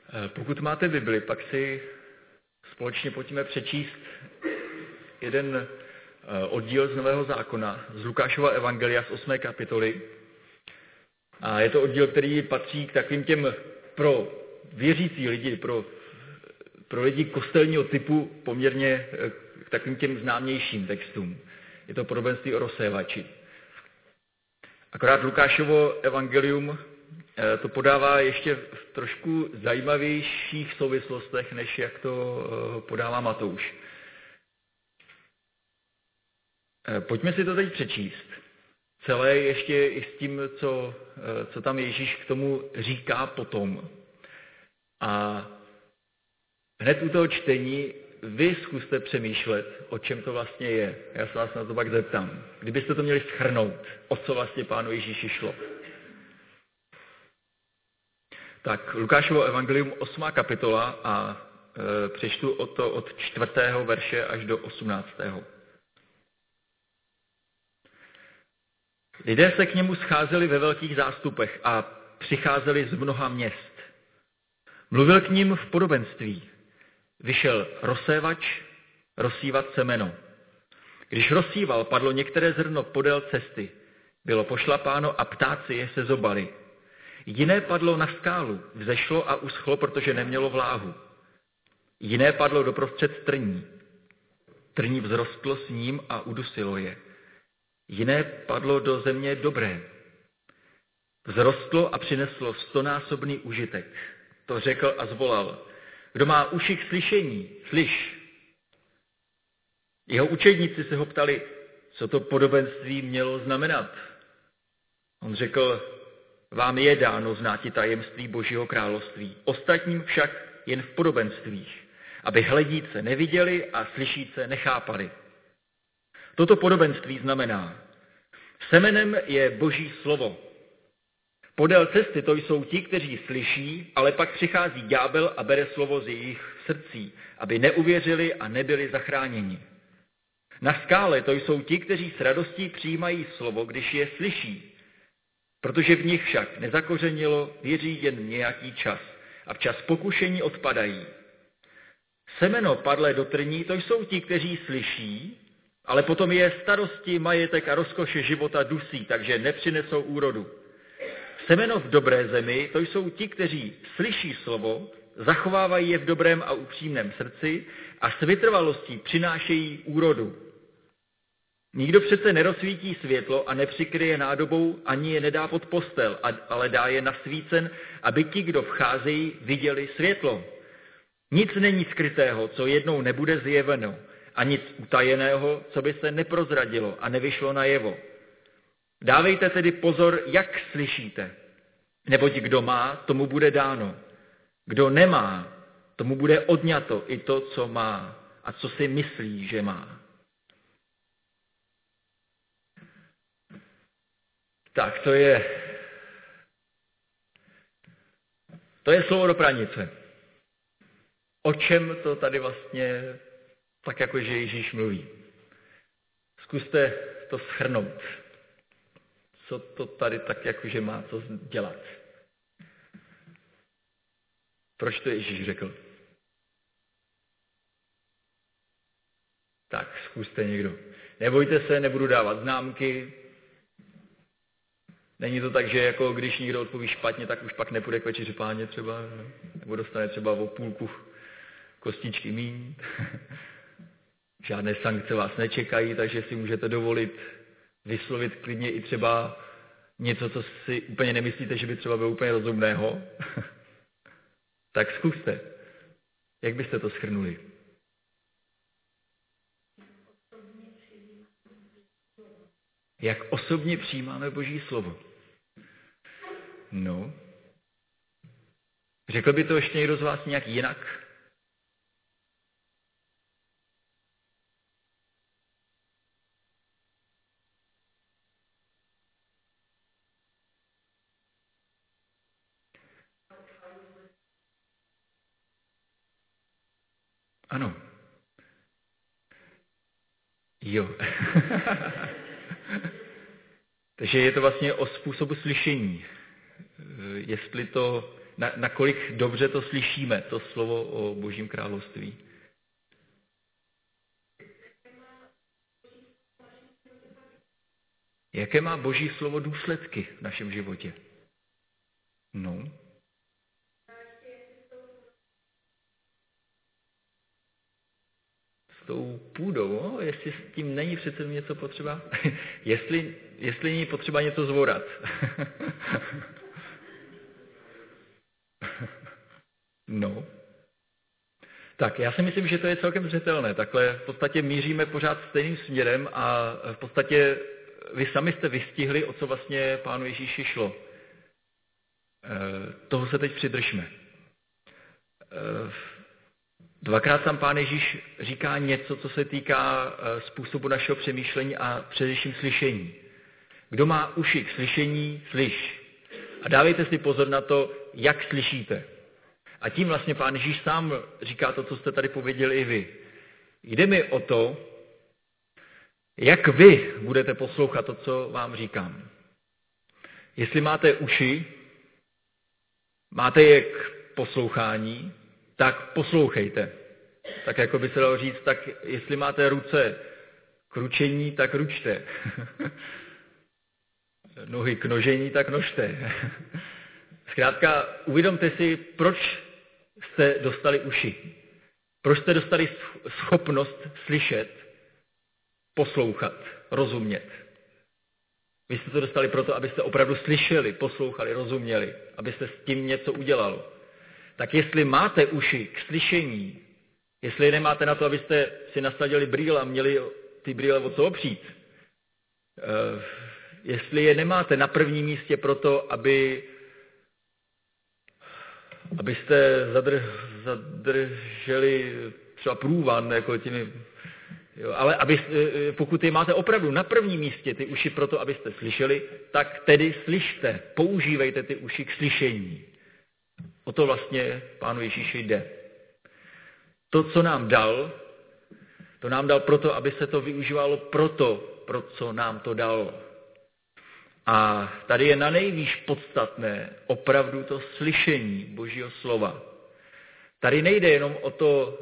Pokud máte Bibli, pak si společně pojďme přečíst jeden oddíl z Nového zákona, z Lukášova evangelia z 8. kapitoly. A je to oddíl, který patří k takovým těm pro věřící lidi, pro lidi kostelního typu poměrně k takovým těm známějším textům. Je to podobenství o rozsévači. Akorát Lukášovo evangelium to podává ještě v trošku zajímavějších souvislostech, než jak to podává Matouš. Pojďme si to teď přečíst. Celé ještě i s tím, co tam Ježíš k tomu říká potom. A hned u toho čtení vy zkuste přemýšlet, o čem to vlastně je. Já se vás na to pak zeptám. Kdybyste to měli shrnout, o co vlastně Pánu Ježíši šlo. Tak Lukášovo evangelium 8. kapitola a přečtu od 4. verše až do 18. Lidé se k němu scházeli ve velkých zástupech a přicházeli z mnoha měst. Mluvil k nim v podobenství. Vyšel rozsévač rozsívat semeno. Když rozsíval, padlo některé zrno podél cesty. Bylo pošlapáno a ptáci je sezobali. Jiné padlo na skálu, vzešlo a uschlo, protože nemělo vláhu. Jiné padlo doprostřed trní. Trní vzrostlo s ním a udusilo je. Jiné padlo do země dobré. Vzrostlo a přineslo 100násobný užitek. To řekl a zvolal. Kdo má uši k slyšení, slyš. Jeho učedníci se ho ptali, co to podobenství mělo znamenat. On řekl, vám je dáno znáti tajemství Božího království, ostatním však jen v podobenstvích, aby hledíce neviděli a slyšíce nechápali. Toto podobenství znamená, semenem je Boží slovo. Podél cesty to jsou ti, kteří slyší, ale pak přichází ďábel a bere slovo z jejich srdcí, aby neuvěřili a nebyli zachráněni. Na skále to jsou ti, kteří s radostí přijímají slovo, když je slyší, protože v nich však nezakořenilo, věří jen nějaký čas a včas pokušení odpadají. Semeno padlé do trní, to jsou ti, kteří slyší, ale potom je starosti, majetek a rozkoše života dusí, takže nepřinesou úrodu. Semeno v dobré zemi, to jsou ti, kteří slyší slovo, zachovávají je v dobrém a upřímném srdci a s vytrvalostí přinášejí úrodu. Nikdo přece nerozsvítí světlo a nepřikryje nádobou, ani je nedá pod postel, ale dá je nasvícen, aby ti, kdo vcházejí, viděli světlo. Nic není skrytého, co jednou nebude zjeveno, a nic utajeného, co by se neprozradilo a nevyšlo najevo. Dávejte tedy pozor, jak slyšíte, neboť kdo má, tomu bude dáno. Kdo nemá, tomu bude odňato i to, co má a co si myslí, že má. Tak, to je slovo do pranice. O čem to tady vlastně tak jakože Ježíš mluví? Zkuste to shrnout. Co to tady tak jakože má co dělat? Proč to Ježíš řekl? Tak, zkuste někdo. Nebojte se, nebudu dávat známky. Není to tak, že jako když někdo odpoví špatně, tak už pak nepůjde k večeři Páně třeba, nebo dostane třeba o půlku kostičky míň. Žádné sankce vás nečekají, takže si můžete dovolit vyslovit klidně i třeba něco, co si úplně nemyslíte, že by třeba bylo úplně rozumného. Tak zkuste. Jak byste to shrnuli? Jak osobně přijímáme Boží slovo? No. Řekl by to ještě někdo z vás nějak jinak? Ano. Jo. Takže je to vlastně o způsobu slyšení. Jestli to nakolik dobře to slyšíme, to slovo o Božím království. Jaké má Boží slovo důsledky v našem životě? No. S tou půdou, no, jestli s tím není přece něco potřeba, jestli není potřeba něco zvorat. No. Tak, já si myslím, že to je celkem zřetelné. Takhle v podstatě míříme pořád stejným směrem a v podstatě vy sami jste vystihli, o co vlastně Pánu Ježíši šlo. Toho se teď přidržme. Dvakrát tam Pán Ježíš říká něco, co se týká způsobu našeho přemýšlení a především slyšení. Kdo má uši k slyšení, slyš. A dávejte si pozor na to, jak slyšíte. A tím vlastně Pán Ježíš sám říká to, co jste tady pověděli i vy. Jde mi o to, jak vy budete poslouchat to, co vám říkám. Jestli máte uši, máte je k poslouchání, tak poslouchejte. Tak jako by se dalo říct, tak jestli máte ruce k ručení, tak ručte. Nohy k nožení, tak nožte. Zkrátka, uvědomte si, proč jste dostali uši. Proč jste dostali schopnost slyšet, poslouchat, rozumět. Vy jste to dostali proto, abyste opravdu slyšeli, poslouchali, rozuměli, abyste s tím něco udělali. Tak jestli máte uši k slyšení, jestli je nemáte na to, abyste si nasadili brýle a měli ty brýle o co opřít, jestli je nemáte na prvním místě proto, abyste zadrželi třeba průvan, jako těmi, jo, ale pokud je máte opravdu na prvním místě ty uši proto, abyste slyšeli, tak tedy slyšte, používejte ty uši k slyšení. O to vlastně Pánu Ježíši jde. To, co nám dal, to nám dal proto, aby se to využívalo pro co nám to dal. A tady je nanejvýš podstatné opravdu to slyšení Božího slova. Tady nejde jenom o to,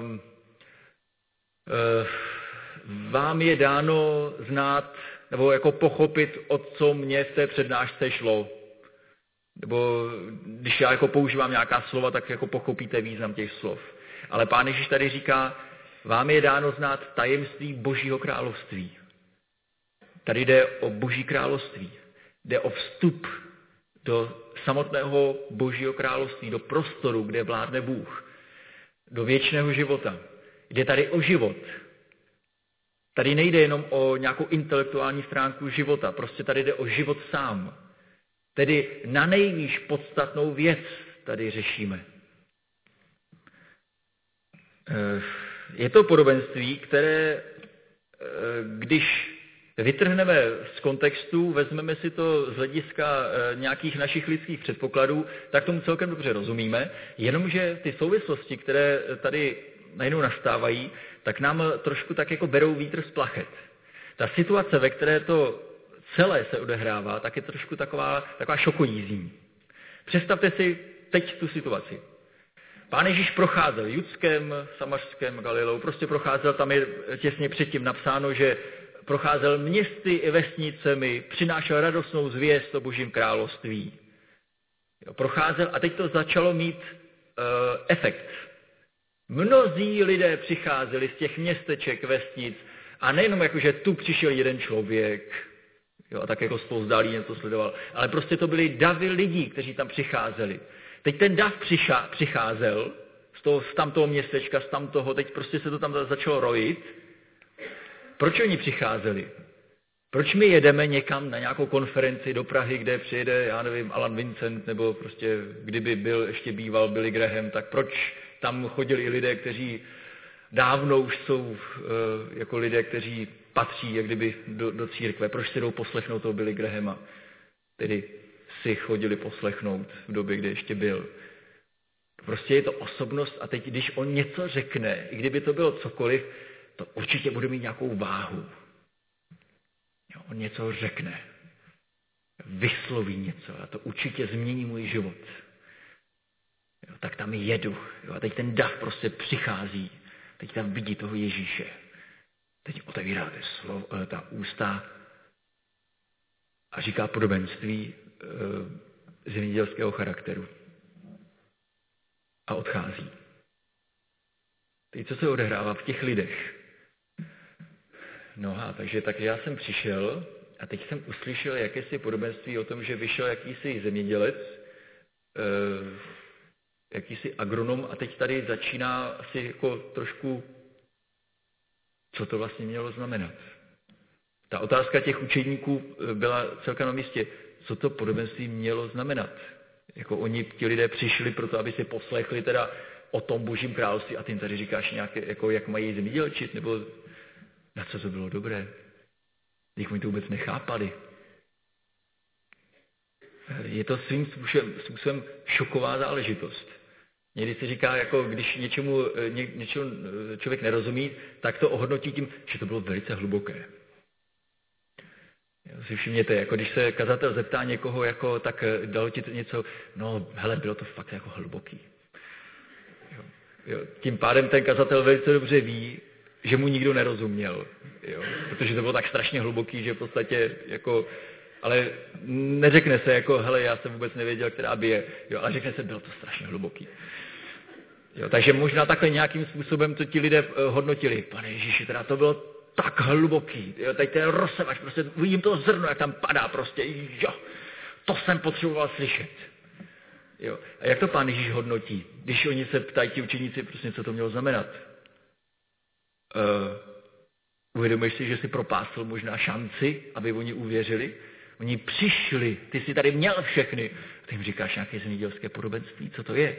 vám je dáno znát, nebo jako pochopit, o co mě v té přednášce šlo. Nebo když já jako používám nějaká slova, tak jako pochopíte význam těch slov. Ale Pán Ježíš tady říká, vám je dáno znát tajemství Božího království. Tady jde o Boží království. Jde o vstup do samotného Božího království, do prostoru, kde vládne Bůh. Do věčného života. Jde tady o život. Tady nejde jenom o nějakou intelektuální stránku života. Prostě tady jde o život sám. Tedy na nejvýš podstatnou věc tady řešíme. Je to podobenství, které, když vytrhneme z kontextu, vezmeme si to z hlediska nějakých našich lidských předpokladů, tak tomu celkem dobře rozumíme, jenomže ty souvislosti, které tady najednou nastávají, tak nám trošku tak jako berou vítr z plachet. Ta situace, ve které to celé se odehrává, tak je trošku taková šokojízní. Představte si teď tu situaci. Pán Ježíš procházel Judskem, Samařském, Galilou, prostě procházel, tam je těsně předtím napsáno, že procházel městy i vesnicemi, přinášel radostnou zvěst o Božím království. Procházel a teď to začalo mít efekt. Mnozí lidé přicházeli z těch městeček, vesnic a nejenom jako, že tu přišel jeden člověk, jo, a tak jako zpozdálí něco sledoval, ale prostě to byly davy lidí, kteří tam přicházeli. Teď ten dav přicházel z tamtoho městečka, z tamtoho, teď prostě se to tam začalo rojit. Proč oni přicházeli? Proč my jedeme někam na nějakou konferenci do Prahy, kde přijede, já nevím, Alan Vincent, nebo prostě kdyby ještě býval Billy Graham, tak proč tam chodili lidé, kteří dávno už jsou jako lidé, kteří patří jak kdyby do církve. Proč si jdou poslechnout toho Billy Grahama? Tedy si chodili poslechnout v době, kdy ještě byl. Prostě je to osobnost a teď, když on něco řekne, i kdyby to bylo cokoliv, to určitě bude mít nějakou váhu. Jo, on něco řekne, vysloví něco a to určitě změní můj život. Jo, tak tam jedu. Jo, a teď ten dav prostě přichází. Teď tam vidí toho Ježíše. Teď otevírá ta ústa a říká podobenství zemědělského charakteru. A odchází. Teď co se odehrává v těch lidech? No a takže já jsem přišel a teď jsem uslyšel jakési podobenství o tom, že vyšel jakýsi zemědělec, jakýsi agronom a teď tady začíná asi jako trošku, co to vlastně mělo znamenat. Ta otázka těch učedníků byla celkem na místě, co to podobenství mělo znamenat. Jako oni, ti lidé přišli proto, aby si poslechli teda o tom Božím království a ty jim tady říkáš nějaké, jako jak mají zemědělčit, nebo na co to bylo dobré. Když oni to vůbec nechápali. Je to svým způsobem šoková záležitost. Někdy se říká, jako když něčemu člověk nerozumí, tak to ohodnotí tím, že to bylo velice hluboké. Si všimněte, jako když se kazatel zeptá někoho, jako, tak dalo ti to něco, no hele, bylo to fakt jako hluboký. Jo. Tím pádem ten kazatel velice dobře ví, že mu nikdo nerozuměl, jo. Protože to bylo tak strašně hluboký, že v podstatě jako, ale neřekne se jako, hele, já jsem vůbec nevěděl, která bije, jo, ale řekne se, bylo to strašně hluboký. Jo, takže možná takhle nějakým způsobem to ti lidé hodnotili. Pane Ježíši, teda to bylo tak hluboký, jo, tady ten rozsevač, prostě vidím to zrno, jak tam padá prostě, jo, to jsem potřeboval slyšet. Jo. A jak to Pán Ježíš hodnotí, když oni se ptají ti učeníci, prostě co to mělo znamenat? Uvědomuješ si, že jsi propásl možná šanci, aby oni uvěřili? Oni přišli, ty jsi tady měl všechny. A ty jim říkáš nějaké zemědělské podobenství, co to je?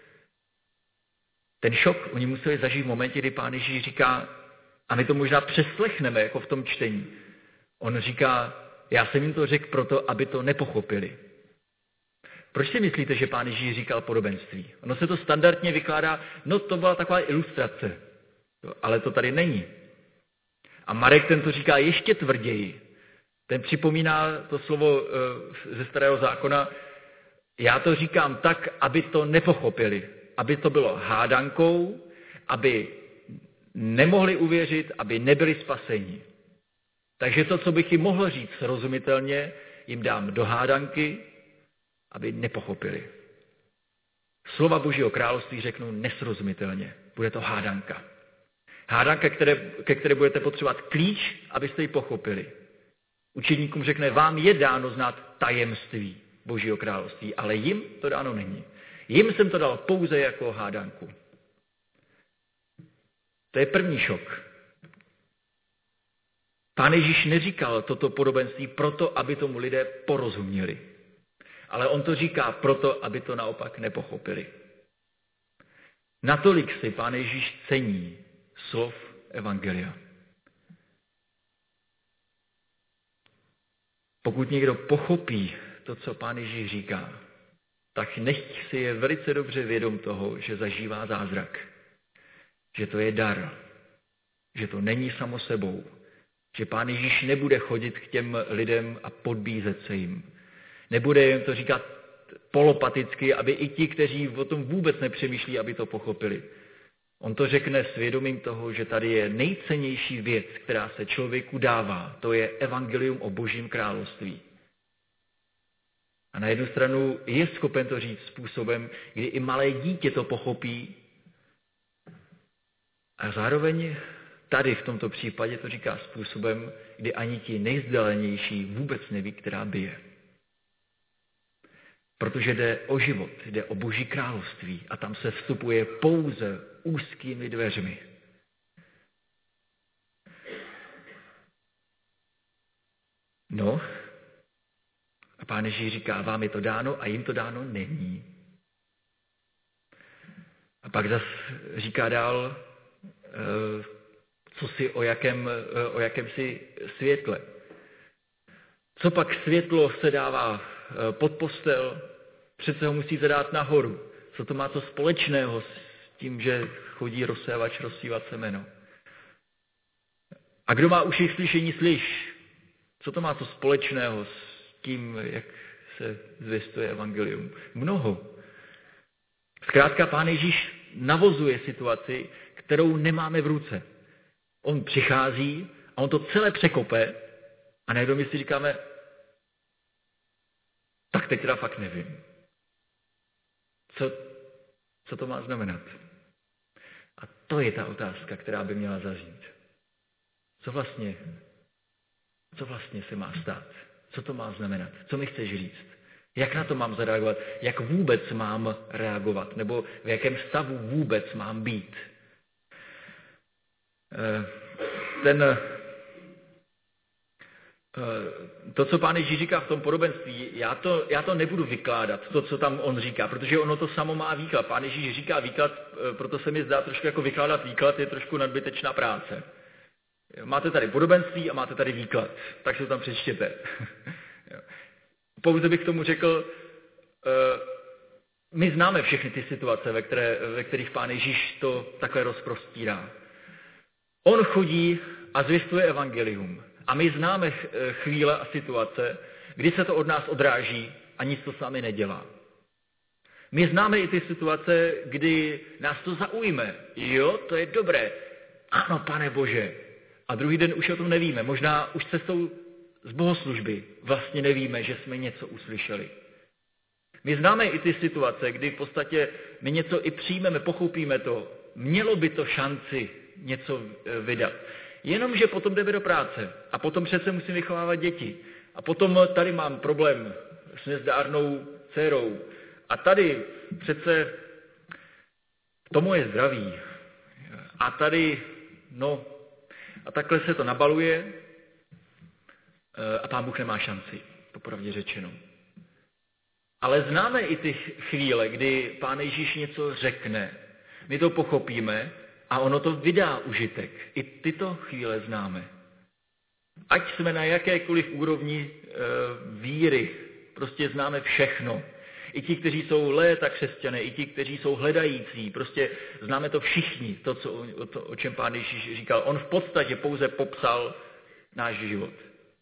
Ten šok oni museli zažít v momentě, kdy Pán Ježíš říká, a my to možná přeslechneme, jako v tom čtení. On říká, já jsem jim to řekl proto, aby to nepochopili. Proč si myslíte, že Pán Ježíš říkal podobenství? Ono se to standardně vykládá, no to byla taková ilustrace, ale to tady není. A Marek ten to říká ještě tvrději. Ten připomíná to slovo ze Starého zákona, já to říkám tak, aby to nepochopili, aby to bylo hádankou, aby nemohli uvěřit, aby nebyli spaseni. Takže to, co bych jim mohl říct srozumitelně, jim dám do hádanky, aby nepochopili. Slova Božího království řeknu nesrozumitelně. Bude to hádanka. Hádanka, ke které budete potřebovat klíč, abyste ji pochopili. Učeníkům řekne, vám je dáno znát tajemství Božího království, ale jim to dáno není. Jim jsem to dal pouze jako hádanku. To je první šok. Pán Ježíš neříkal toto podobenství proto, aby tomu lidé porozuměli. Ale on to říká proto, aby to naopak nepochopili. Natolik si Pán Ježíš cení slov evangelia. Pokud někdo pochopí to, co Pán Ježíš říká, tak nechť si je velice dobře vědom toho, že zažívá zázrak. Že to je dar. Že to není samo sebou. Že Pán Ježíš nebude chodit k těm lidem a podbízet se jim. Nebude jim to říkat polopaticky, aby i ti, kteří o tom vůbec nepřemýšlí, aby to pochopili. On to řekne s vědomím toho, že tady je nejcennější věc, která se člověku dává. To je evangelium o Božím království. A na jednu stranu je schopen to říct způsobem, kdy i malé dítě to pochopí. A zároveň tady v tomto případě to říká způsobem, kdy ani ti nejvzdálenější vůbec neví, která bije. Protože jde o život, jde o Boží království a tam se vstupuje pouze úzkými dveřmi. No, a Pán Ježíš říká, vám je to dáno a jim to dáno není. A pak zase říká dál, co si o jakémsi světle. Co pak světlo se dává pod postel, přece ho musíte dát nahoru. Co to má co společného s tím, že chodí rozsévač rozsívat semeno? A kdo má uši k slyšení, slyš. Co to má co společného s tím, jak se zvěstuje evangelium? Mnoho. Zkrátka Pán Ježíš navozuje situaci, kterou nemáme v ruce. On přichází a on to celé překope a najednou my si říkáme, tak teď teda fakt nevím. Co to má znamenat? A to je ta otázka, která by měla zaznít. Co vlastně se má stát? Co to má znamenat? Co mi chceš říct? Jak na to mám zareagovat? Jak vůbec mám reagovat? Nebo v jakém stavu vůbec mám být? To, co Pán Ježíš říká v tom podobenství, já to nebudu vykládat, to, co tam on říká, protože ono to samo má výklad. Pán Ježíš říká výklad, proto se mi zdá trošku jako vykládat výklad je trošku nadbytečná práce. Máte tady podobenství a máte tady výklad, tak se to tam přečtěte. Pouze bych k tomu řekl, my známe všechny ty situace, ve kterých Pán Ježíš to takhle rozprostírá. On chodí a zvěstuje evangelium. A my známe chvíle a situace, kdy se to od nás odráží a nic to sami nedělá. My známe i ty situace, kdy nás to zaujme. Jo, to je dobré. Ano, Pane Bože. A druhý den už o tom nevíme. Možná už cestou z bohoslužby vlastně nevíme, že jsme něco uslyšeli. My známe i ty situace, kdy v podstatě my něco i přijmeme, pochopíme to. Mělo by to šanci něco vydat. Jenomže potom jdeme do práce a potom přece musím vychovávat děti. A potom tady mám problém s nezdárnou dcerou. A tady přece to moje zdraví. A tady, a takhle se to nabaluje a Pán Bůh nemá šanci, popravdě řečeno. Ale známe i ty chvíle, kdy Pán Ježíš něco řekne, my to pochopíme a ono to vydá užitek. I tyto chvíle známe. Ať jsme na jakékoliv úrovni víry, prostě známe všechno. I ti, kteří jsou léta křesťané, i ti, kteří jsou hledající, prostě známe to všichni, o čem Pán Ježíš říkal. On v podstatě pouze popsal náš život.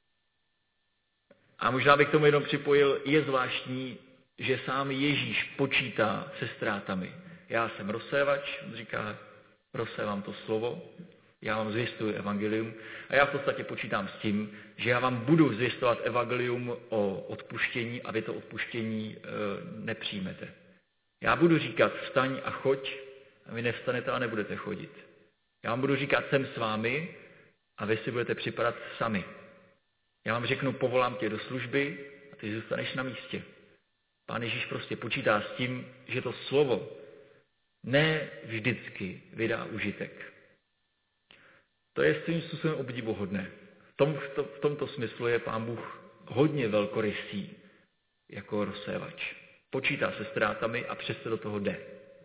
A možná bych k tomu jenom připojil, je zvláštní, že sám Ježíš počítá se ztrátami. Já jsem rozsévač, on říká, rozsévám to slovo, já vám zvěstuji evangelium a já v podstatě počítám s tím, že já vám budu zvěstovat evangelium o odpuštění a vy to odpuštění nepřijmete. Já budu říkat vstaň a choď a vy nevstanete a nebudete chodit. Já vám budu říkat jsem s vámi a vy si budete připadat sami. Já vám řeknu povolám tě do služby a ty zůstaneš na místě. Pán Ježíš prostě počítá s tím, že to slovo ne vždycky vydá užitek. To je svým způsobem obdivuhodné. V tomto smyslu je Pán Bůh hodně velkorysý jako rozsévač. Počítá se ztrátami a přesto do toho jde.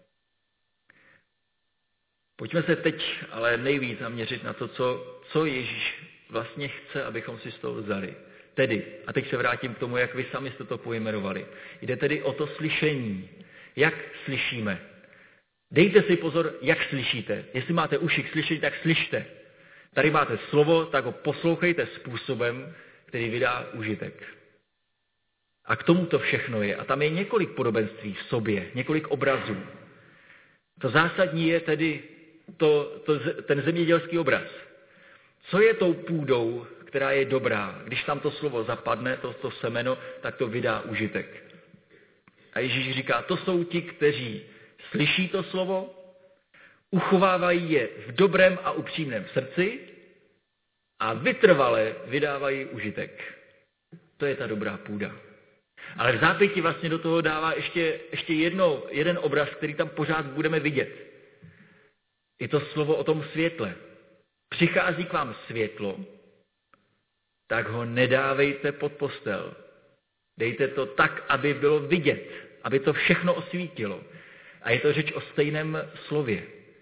Pojďme se teď ale nejvíc zaměřit na to, co Ježíš vlastně chce, abychom si z toho vzali. Tedy, a teď se vrátím k tomu, jak vy sami jste to pojmenovali. Jde tedy o to slyšení. Jak slyšíme? Dejte si pozor, jak slyšíte. Jestli máte uši k slyšení, tak slyšte. Tady máte slovo, tak ho poslouchejte způsobem, který vydá užitek. A k tomu to všechno je. A tam je několik podobenství v sobě, několik obrazů. To zásadní je tedy ten zemědělský obraz. Co je tou půdou, která je dobrá? Když tam to slovo zapadne, to semeno, tak to vydá užitek. A Ježíš říká, to jsou ti, kteří slyší to slovo, uchovávají je v dobrém a upřímném srdci a vytrvale vydávají užitek. To je ta dobrá půda. Ale v zápětí vlastně do toho dává ještě jeden obraz, který tam pořád budeme vidět. Je to slovo o tom světle. Přichází k vám světlo, tak ho nedávejte pod postel. Dejte to tak, aby bylo vidět, aby to všechno osvítilo. A je to řeč o stejném slově.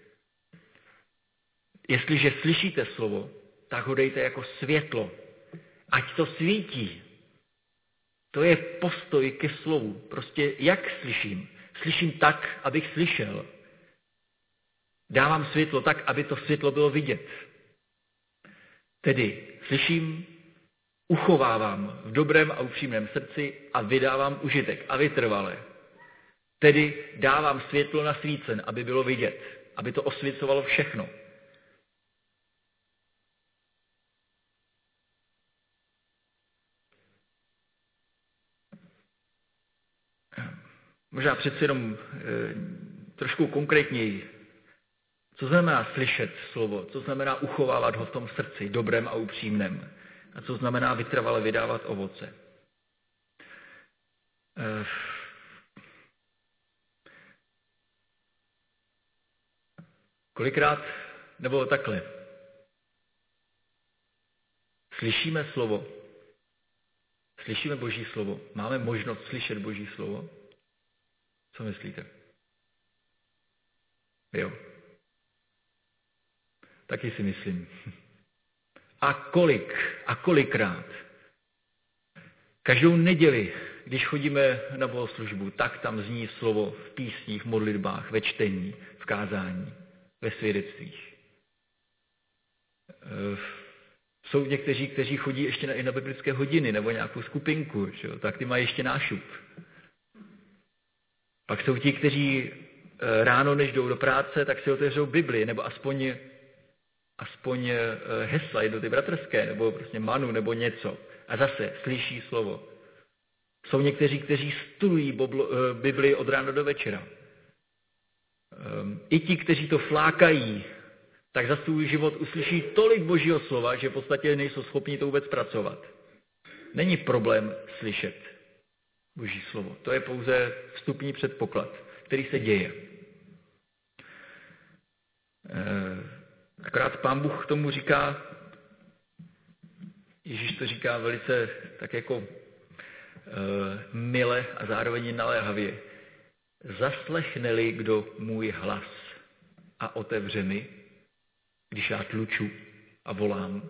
Jestliže slyšíte slovo, tak ho dejte jako světlo. Ať to svítí. To je postoj ke slovu. Prostě jak slyším? Slyším tak, abych slyšel. Dávám světlo tak, aby to světlo bylo vidět. Tedy slyším, uchovávám v dobrém a upřímném srdci a vydávám užitek a vytrvale. Tedy dávám světlo na svícen, aby bylo vidět, aby to osvěcovalo všechno. Možná přeci jenom trošku konkrétněji. Co znamená slyšet slovo? Co znamená uchovávat ho v tom srdci, dobrém a upřímném? A co znamená vytrvale vydávat ovoce? Kolikrát, nebo takhle, slyšíme slovo, slyšíme Boží slovo, máme možnost slyšet Boží slovo? Co myslíte? Jo. Taky si myslím. A kolikrát? Každou neděli, když chodíme na bohoslužbu, tak tam zní slovo v písních, v modlitbách, ve čtení, v kázání, ve svědectvích. Jsou někteří, kteří chodí ještě i na biblické hodiny nebo nějakou skupinku, že jo? Tak ty mají ještě nášup. Pak jsou ti, kteří ráno, než jdou do práce, tak si otevřou Bibli, nebo aspoň hesla, jedno ty bratrské, nebo prostě manu, nebo něco. A zase slyší slovo. Jsou někteří, kteří studují Bibli od rána do večera. I ti, kteří to flákají, tak za svůj život uslyší tolik Božího slova, že v podstatě nejsou schopni to vůbec pracovat. Není problém slyšet Boží slovo. To je pouze vstupní předpoklad, který se děje. Akorát Pán Bůh k tomu říká, Ježíš to říká velice tak jako mile a zároveň naléhavě. Zaslechne-li kdo můj hlas a otevře mi, když já tluču a volám,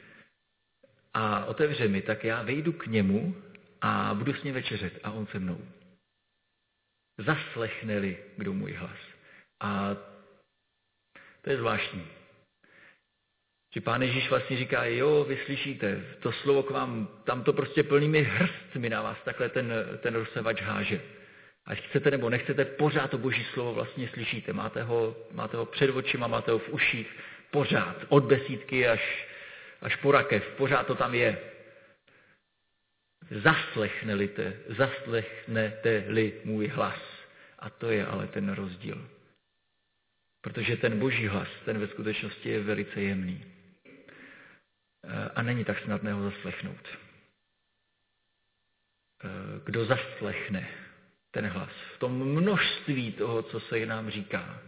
a otevře mi, tak já vejdu k němu a budu s ním večeřet a on se mnou. Zaslechne-li kdo můj hlas. A to je zvláštní. Že Pán Ježíš vlastně říká, jo, vy slyšíte, to slovo k vám, tam to prostě plnými hrstmi na vás takhle ten rozsevač háže. Ať chcete nebo nechcete, pořád to Boží slovo vlastně slyšíte. Máte ho před očima, máte ho v uších, pořád, od besídky až po rakev, pořád to tam je. Zaslechnete-li můj hlas. A to je ale ten rozdíl. Protože ten Boží hlas, ten ve skutečnosti je velice jemný. A není tak snadné ho zaslechnout. Kdo zaslechne ten hlas v tom množství toho, co se nám říká.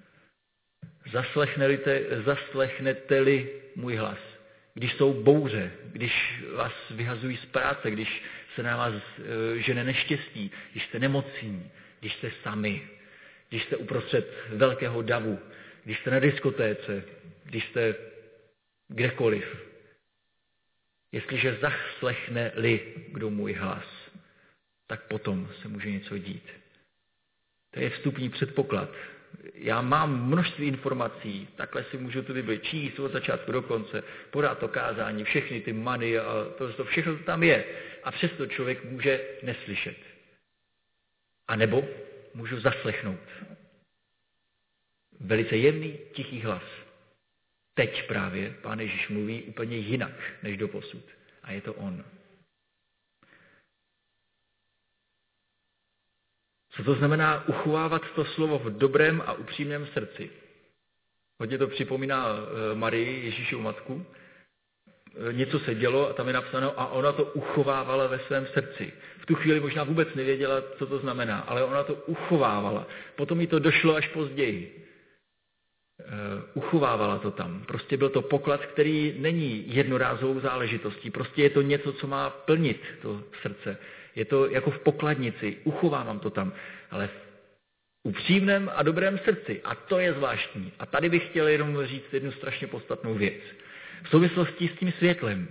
Zaslechnete-li můj hlas. Když jsou bouře, když vás vyhazují z práce, když se na vás žene neštěstí, když jste nemocní, když jste sami, když jste uprostřed velkého davu, když jste na diskotéce, když jste kdekoliv. Jestliže zaslechne-li kdo můj hlas, tak potom se může něco dít. To je vstupní předpoklad. Já mám množství informací, takhle si můžu tu Bibli číst od začátku do konce, podat to kázání, všechny ty many a to všechno to tam je. A přesto člověk může neslyšet. A nebo můžu zaslechnout. Velice jemný, tichý hlas. Teď právě Pán Ježíš mluví úplně jinak, než doposud. A je to on. Co to znamená uchovávat to slovo v dobrém a upřímném srdci? Hodně to připomíná Marii, Ježíšovu matku. Něco se dělo a tam je napsáno a ona to uchovávala ve svém srdci. V tu chvíli možná vůbec nevěděla, co to znamená, ale ona to uchovávala. Potom jí to došlo až později. Uchovávala to tam. Prostě byl to poklad, který není jednorázovou záležitostí. Prostě je to něco, co má plnit to srdce. Je to jako v pokladnici. Uchovávám to tam. Ale v upřímném a dobrém srdci. A to je zvláštní. A tady bych chtěl jenom říct jednu strašně podstatnou věc. V souvislosti s tím světlem.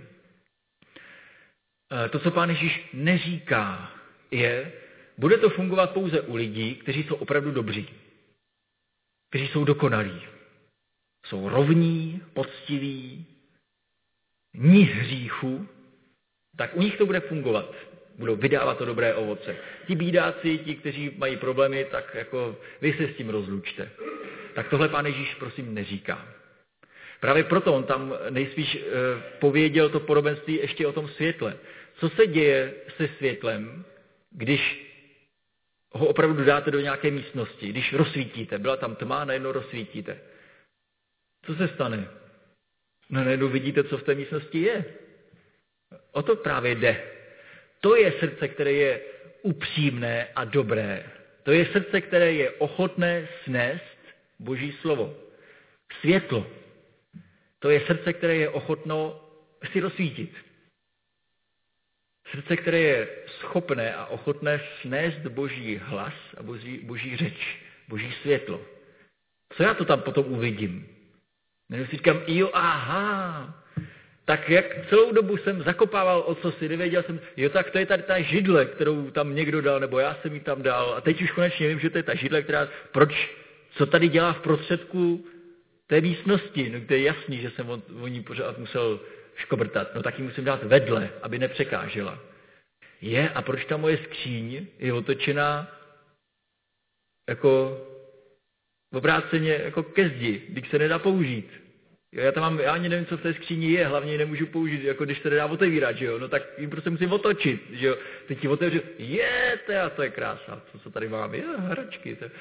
To, co Pán Ježíš neříká, je, bude to fungovat pouze u lidí, kteří jsou opravdu dobří. Kteří jsou dokonalí. Jsou rovní, poctiví, ní hříchu, tak u nich to bude fungovat. Budou vydávat to dobré ovoce. Ti bídáci, ti, kteří mají problémy, tak jako vy se s tím rozlučte. Tak tohle Pán Ježíš prosím neříká. Právě proto on tam nejspíš pověděl to podobenství ještě o tom světle. Co se děje se světlem, když ho opravdu dáte do nějaké místnosti, když rozsvítíte, byla tam tma, najednou rozsvítíte. Co se stane? No najednou vidíte, co v té místnosti je. O to právě jde. To je srdce, které je upřímné a dobré. To je srdce, které je ochotné snést Boží slovo. Světlo. To je srdce, které je ochotno si rozsvítit. Srdce, které je schopné a ochotné snést Boží hlas a Boží řeč, Boží světlo. Co já to tam potom uvidím? Nebo si říkám, jo, aha, tak jak celou dobu jsem zakopával ocosy, nevěděl jsem, jo, tak to je tady ta židle, kterou tam někdo dal, nebo já jsem ji tam dal. A teď už konečně vím, že to je ta židle, co tady dělá v prostředku té místnosti. No, to je jasný, že jsem o ní pořád musel škobrtat. No tak ji musím dát vedle, aby nepřekážela. A proč ta moje skříň je otočená jako obráceně jako ke zdi, když se nedá použít. Jo, já ani nevím, co v té skříni je, hlavně ji nemůžu použít, jako když se nedá otevírat, že jo, no tak ji prostě musím otočit, že jo. Teď ti otevřu, to je krása, co tady mám, hračky, to.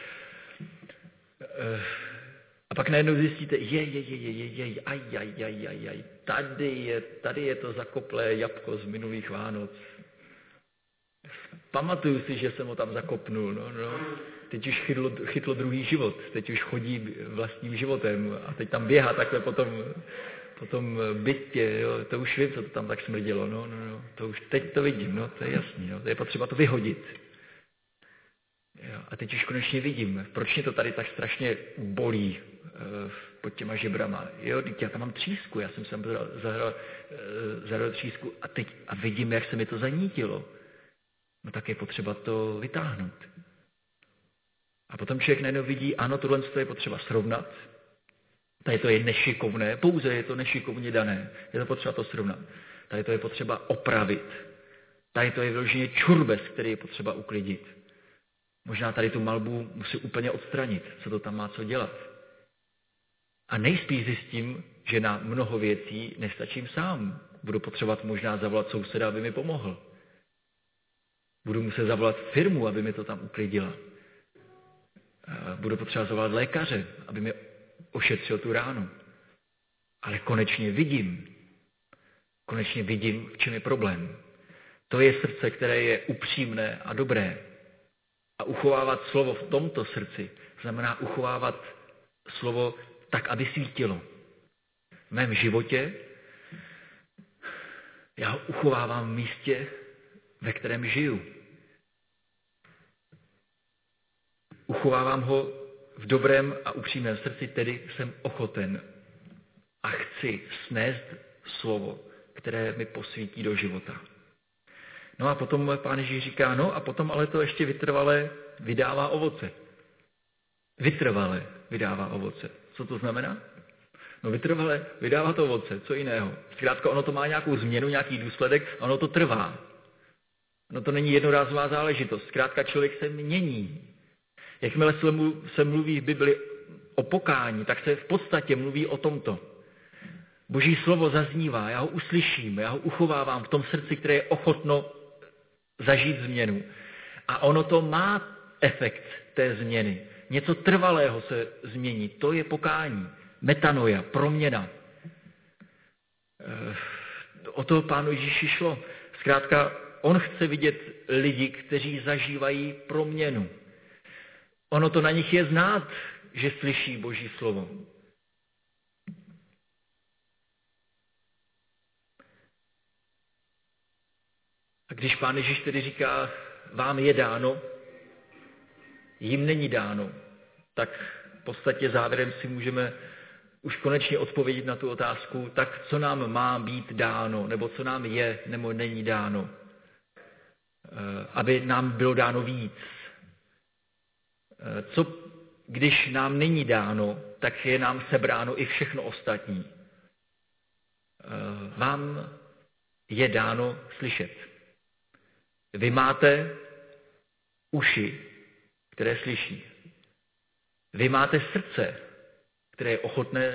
A pak najednou zjistíte, tady je to zakoplé jabko z minulých Vánoc. Pamatuju si, že jsem ho tam zakopnul, no. Teď už chytlo druhý život, teď už chodí vlastním životem a teď tam běhá takhle po tom bytě, jo. To už vím, co to tam tak smrdělo, no. To už teď to vidím, no, to je jasný, no. To je potřeba to vyhodit. Jo. A teď už konečně vidím, proč mě to tady tak strašně bolí pod těma žebrama. Jo, já tam mám třísku, já jsem sem zahrál třísku a vidím, jak se mi to zanítilo. No tak je potřeba to vytáhnout. A potom člověk najednou vidí, ano, tohle je potřeba srovnat. Tady to je nešikovné, pouze je to nešikovně dané. Je to potřeba to srovnat. Tady to je potřeba opravit. Tady to je vyloženě čurbes, který je potřeba uklidit. Možná tady tu malbu musí úplně odstranit, co to tam má co dělat. A nejspíš zjistím, že na mnoho věcí nestačím sám. Budu potřebovat možná zavolat souseda, aby mi pomohl. Budu muset zavolat firmu, aby mi to tam uklidila. Budu potřebovat zavolat lékaře, aby mi ošetřil tu ránu. Ale konečně vidím, v čem je problém. To je srdce, které je upřímné a dobré. A uchovávat slovo v tomto srdci znamená uchovávat slovo tak, aby svítilo. V mém životě já ho uchovávám v místě, ve kterém žiju. Uchovávám ho v dobrém a upřímném srdci, tedy jsem ochoten a chci snést slovo, které mi posvítí do života. No a potom Pán Ježíš říká, no a potom ale to ještě vytrvale vydává ovoce. Vytrvale vydává ovoce. Co to znamená? No vytrvale vydává to ovoce, co jiného. Zkrátka ono to má nějakou změnu, nějaký důsledek, ono to trvá. No to není jednorázová záležitost. Zkrátka člověk se mění. Jakmile se mluví v Bibli o pokání, tak se v podstatě mluví o tomto. Boží slovo zaznívá, já ho uslyším, já ho uchovávám v tom srdci, které je ochotno zažít změnu. A ono to má efekt té změny. Něco trvalého se změní. To je pokání. Metanoia, proměna. O to Pánu Ježíši šlo. Zkrátka, on chce vidět lidi, kteří zažívají proměnu. Ono to na nich je znát, že slyší Boží slovo. A když Pán Ježíš tedy říká, vám je dáno, jim není dáno, tak v podstatě závěrem si můžeme už konečně odpovědět na tu otázku, tak co nám má být dáno, nebo co nám je, nebo není dáno, aby nám bylo dáno víc. Co když nám není dáno, tak je nám sebráno i všechno ostatní. Vám je dáno slyšet. Vy máte uši, které slyší. Vy máte srdce, které je ochotné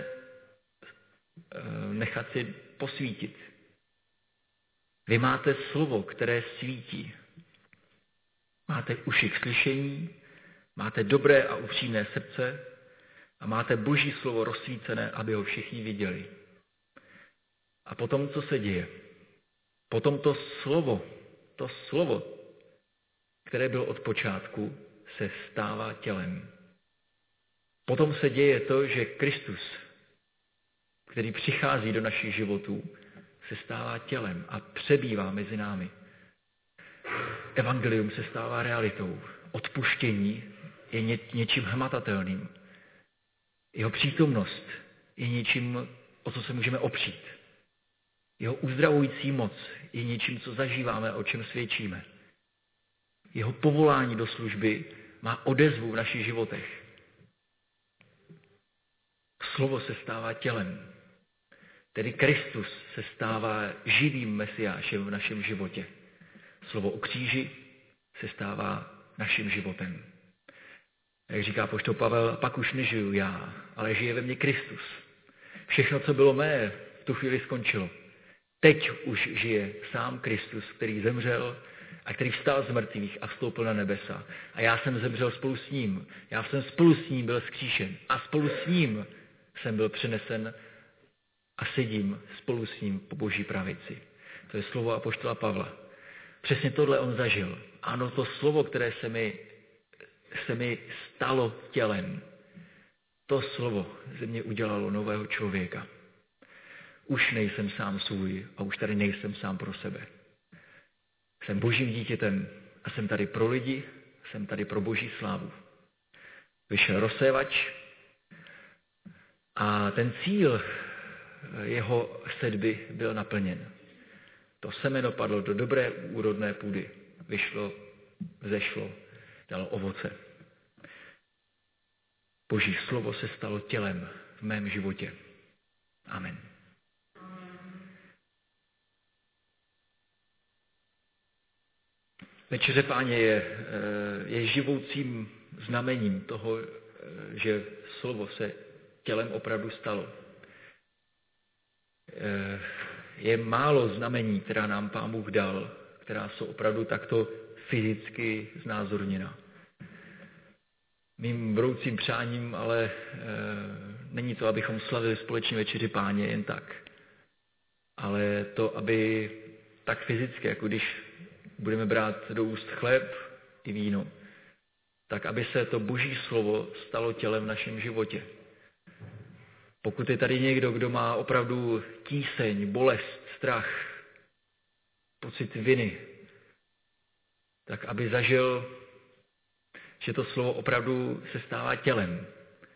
nechat si posvítit. Vy máte slovo, které svítí. Máte uši k slyšení, máte dobré a upřímné srdce a máte Boží slovo rozsvícené, aby ho všichni viděli. A potom, co se děje? Potom to slovo, které bylo od počátku, se stává tělem. Potom se děje to, že Kristus, který přichází do našich životů, se stává tělem a přebývá mezi námi. Evangelium se stává realitou. Odpuštění je něčím hmatatelným. Jeho přítomnost je něčím, o co se můžeme opřít. Jeho uzdravující moc je něčím, co zažíváme a o čem svědčíme. Jeho povolání do služby má odezvu v našich životech. Slovo se stává tělem. Tedy Kristus se stává živým mesiášem v našem životě. Slovo o kříži se stává naším životem. Jak říká apoštol Pavel, pak už nežiju já, ale žije ve mně Kristus. Všechno, co bylo mé, v tu chvíli skončilo. Teď už žije sám Kristus, který zemřel a který vstal z mrtvých a vstoupil na nebesa. A já jsem zemřel spolu s ním. Já jsem spolu s ním byl vzkříšen a spolu s ním jsem byl přenesen a sedím spolu s ním po Boží pravici. To je slovo apoštola Pavla. Přesně tohle on zažil. Ano, to slovo, které se mi stalo tělem. To slovo ze mě udělalo nového člověka. Už nejsem sám svůj a už tady nejsem sám pro sebe. Jsem Božím dítětem a jsem tady pro lidi, jsem tady pro Boží slávu. Vyšel rozsévač a ten cíl jeho sedby byl naplněn. To semeno padlo do dobré úrodné půdy. Vyšlo, vzešlo, dalo ovoce. Boží slovo se stalo tělem v mém životě. Amen. Večeře Páně je živoucím znamením toho, že slovo se tělem opravdu stalo. Je málo znamení, která nám Pán Bůh dal, která jsou opravdu takto fyzicky znázorněna. Mým vroucím přáním ale není to, abychom slavili společně večeři Páně jen tak, ale to, aby tak fyzicky, jako když budeme brát do úst chléb i víno, tak aby se to Boží slovo stalo tělem v našem životě. Pokud je tady někdo, kdo má opravdu tíseň, bolest, strach, pocit viny, tak aby zažil, že to slovo opravdu se stává tělem.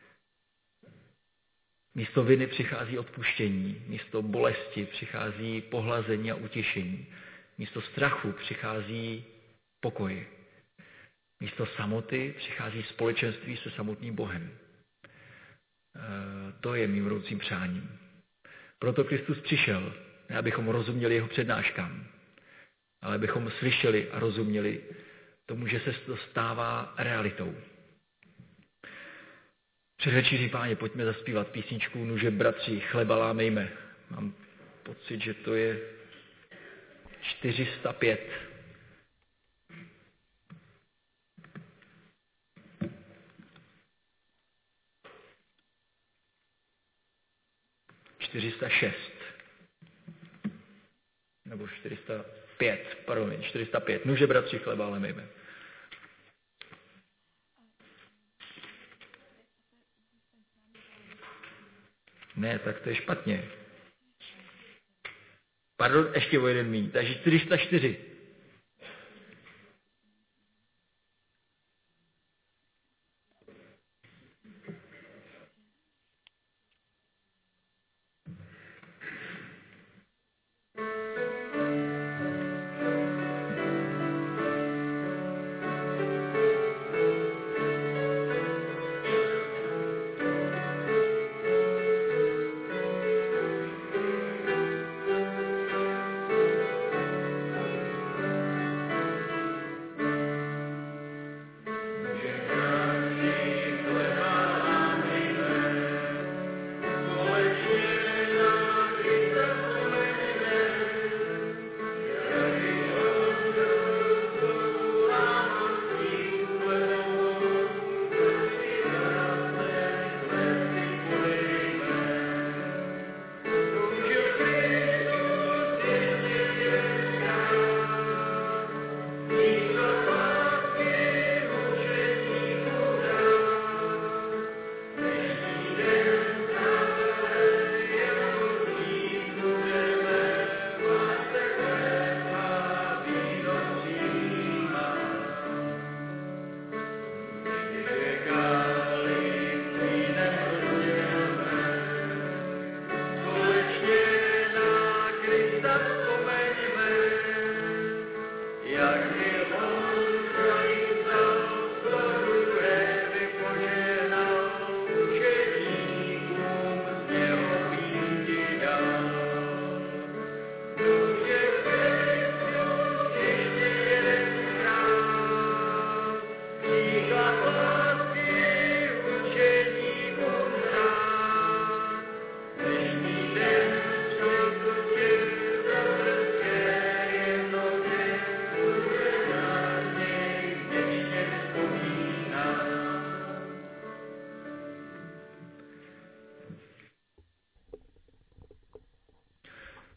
Místo viny přichází odpuštění, místo bolesti přichází pohlazení a utěšení, místo strachu přichází pokoj, místo samoty přichází společenství se samotným Bohem. To je mým vroucím přáním. Proto Kristus přišel, ne abychom rozuměli jeho přednáškám, ale abychom slyšeli a rozuměli tomu, že se to stává realitou. Před večeří Páně, pojďme zaspívat písničku Nuže bratři, chleba lámejme. Mám pocit, že to je 405. Nebo 405. Nuže bratři, chleba lámejme. Ne, tak to je špatně. Pardon, ještě o jeden míň, takže 404.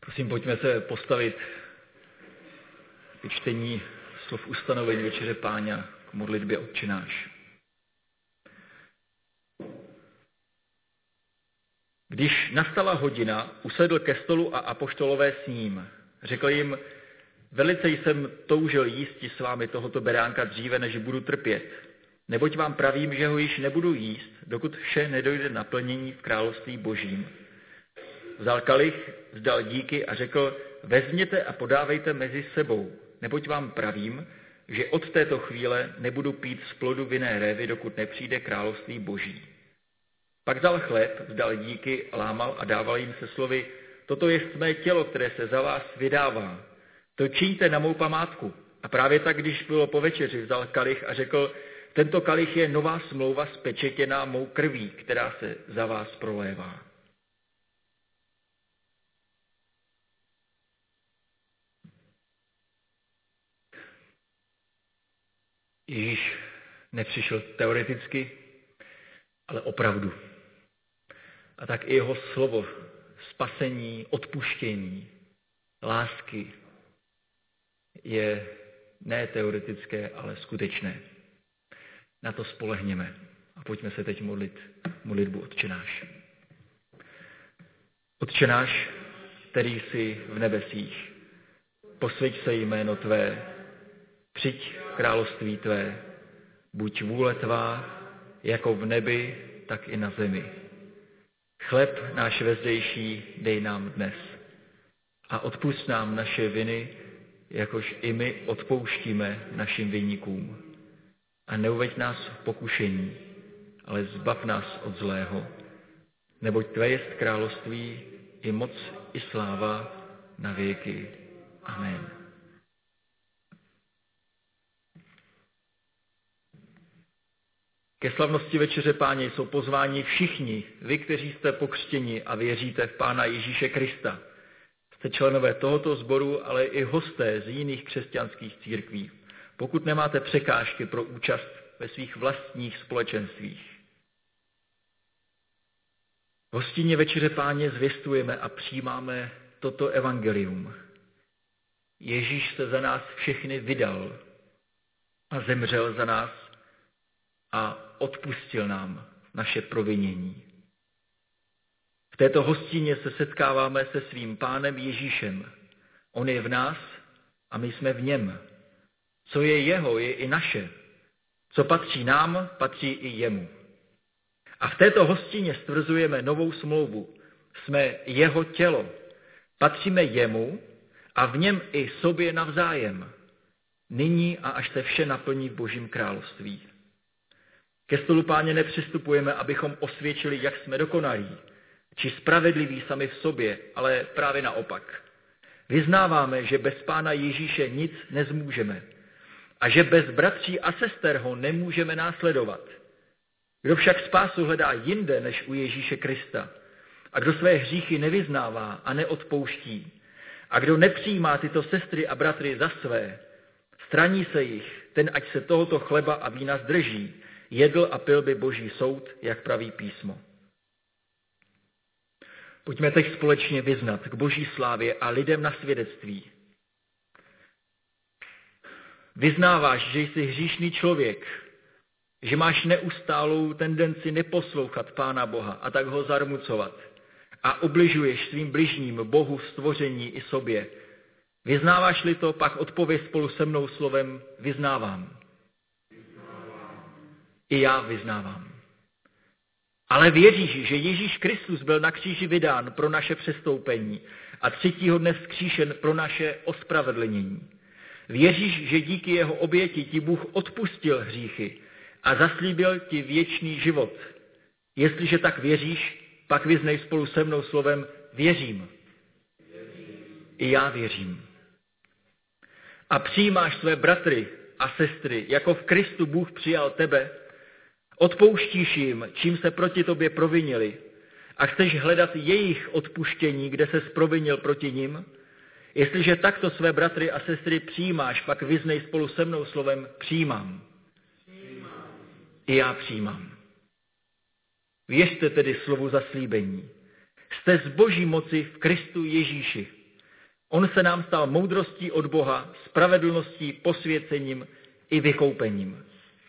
Prosím, pojďme se postavit k čtení slov ustanovení večeře Páně k modlitbě Otče náš. Když nastala hodina, usedl ke stolu a apoštolové s ním. Řekl jim, velice jsem toužil jísti s vámi tohoto beránka dříve, než budu trpět. Neboť vám pravím, že ho již nebudu jíst, dokud vše nedojde naplnění v království božím. Vzal kalich, vzdal díky a řekl, vezměte a podávejte mezi sebou, neboť vám pravím, že od této chvíle nebudu pít z plodu vinné révy, dokud nepřijde království boží. Pak vzal chléb, vzdal díky, lámal a dával jim se slovy, toto je mé tělo, které se za vás vydává. To čiňte na mou památku. A právě tak, když bylo po večeři, vzal kalich a řekl, tento kalich je nová smlouva spečetěná mou krví, která se za vás prolévá. Ježíš nepřišel teoreticky, ale opravdu. A tak i jeho slovo spasení, odpuštění, lásky je ne teoretické, ale skutečné. Na to spolehněme a pojďme se teď modlit modlitbu Otče náš. Otče náš, který jsi v nebesích, posvěť se jméno tvé, přijď království tvé, buď vůle tvá, jako v nebi, tak i na zemi. Chléb náš vezdejší dej nám dnes a odpusť nám naše viny, jakož i my odpouštíme našim viníkům. A neuveď nás v pokušení, ale zbav nás od zlého, neboť tvé jest království i moc i sláva na věky. Amen. Ke slavnosti večeře Páně jsou pozváni všichni, vy, kteří jste pokřtěni a věříte v Pána Ježíše Krista. Jste členové tohoto sboru, ale i hosté z jiných křesťanských církví, pokud nemáte překážky pro účast ve svých vlastních společenstvích. V hostině večeře Páně zvěstujeme a přijímáme toto evangelium. Ježíš se za nás všechny vydal a zemřel za nás a odpustil nám naše provinění. V této hostině se setkáváme se svým Pánem Ježíšem. On je v nás a my jsme v něm. Co je jeho, je i naše. Co patří nám, patří i jemu. A v této hostině stvrzujeme novou smlouvu. Jsme jeho tělo. Patříme jemu a v něm i sobě navzájem. Nyní a až se vše naplní v Božím království. Ke stolu Páně nepřistupujeme, abychom osvědčili, jak jsme dokonalí, či spravedliví sami v sobě, ale právě naopak. Vyznáváme, že bez Pána Ježíše nic nezmůžeme a že bez bratří a sester ho nemůžeme následovat. Kdo však spásu hledá jinde než u Ježíše Krista a kdo své hříchy nevyznává a neodpouští a kdo nepřijímá tyto sestry a bratry za své, straní se jich, ten ať se tohoto chleba a vína zdrží, jedl a pil by Boží soud, jak praví písmo. Pojďme teď společně vyznat k Boží slávě a lidem na svědectví. Vyznáváš, že jsi hříšný člověk, že máš neustálou tendenci neposlouchat Pána Boha a tak ho zarmucovat a ubližuješ svým bližním Bohu, stvoření i sobě. Vyznáváš-li to, pak odpověz spolu se mnou slovem vyznávám. I já vyznávám. Ale věříš, že Ježíš Kristus byl na kříži vydán pro naše přestoupení a třetího dne vzkříšen pro naše ospravedlnění. Věříš, že díky jeho oběti ti Bůh odpustil hříchy a zaslíbil ti věčný život. Jestliže tak věříš, pak vyznej spolu se mnou slovem věřím. I já věřím. A přijímáš své bratry a sestry, jako v Kristu Bůh přijal tebe, odpouštíš jim, čím se proti tobě provinili, a chceš hledat jejich odpuštění, kde se provinil proti nim. Jestliže takto své bratry a sestry přijímáš, pak vyznej spolu se mnou slovem přijímám. I já přijímám. Věřte tedy slovu zaslíbení. Jste z Boží moci v Kristu Ježíši. On se nám stal moudrostí od Boha, spravedlností, posvěcením i vykoupením.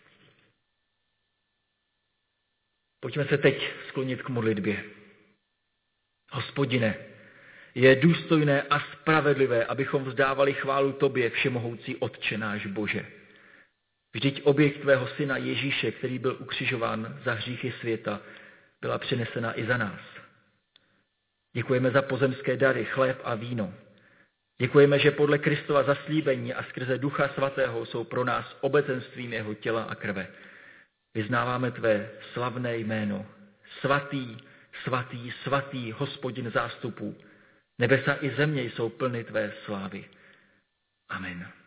Pojďme se teď sklonit k modlitbě. Hospodine, je důstojné a spravedlivé, abychom vzdávali chválu tobě, všemohoucí Otče náš Bože. Vždyť oběť tvého syna Ježíše, který byl ukřižován za hříchy světa, byla přinesena i za nás. Děkujeme za pozemské dary, chléb a víno. Děkujeme, že podle Kristova zaslíbení a skrze Ducha Svatého jsou pro nás obecenstvím jeho těla a krve. Vyznáváme tvé slavné jméno. Svatý, svatý, svatý, Hospodin zástupů. Nebesa i země jsou plny tvé slávy. Amen.